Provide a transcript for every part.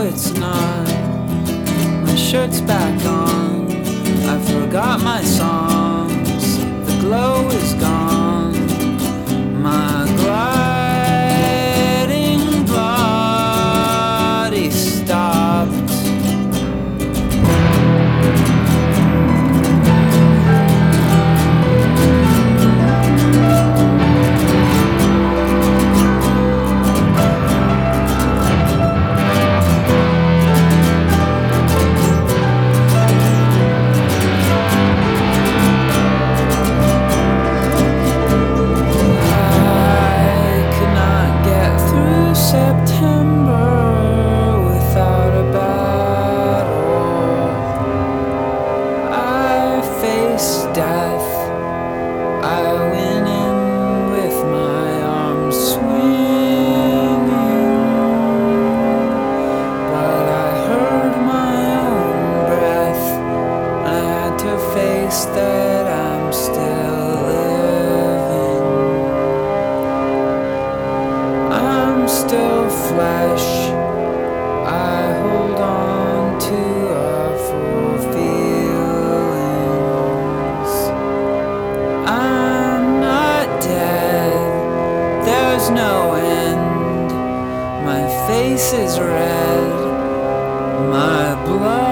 it's not. My shirt's back on. I forgot my songs. The glow is gone. My gliding body stopped. September without a battle. I face death. I went in with my arms swinging, but I heard my own breath. I had to face that I'm still living. I'm still flesh. I hold on to awful feelings. I'm not dead. There's no end. My face is red. My blood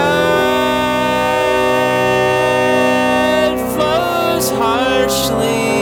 harshly.